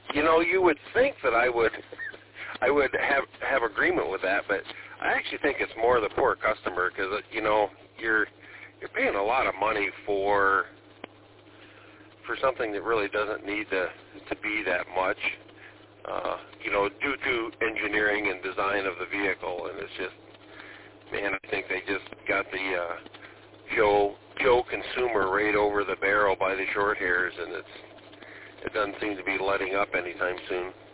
You know, you would think that I would have agreement with that, but I actually think it's more the poor customer because, you know, you're paying a lot of money for something that really doesn't need to be that much, you know, due to engineering and design of the vehicle. And it's just, man, I think they just got the Joe consumer right over the barrel by the short hairs, and it doesn't seem to be letting up anytime soon.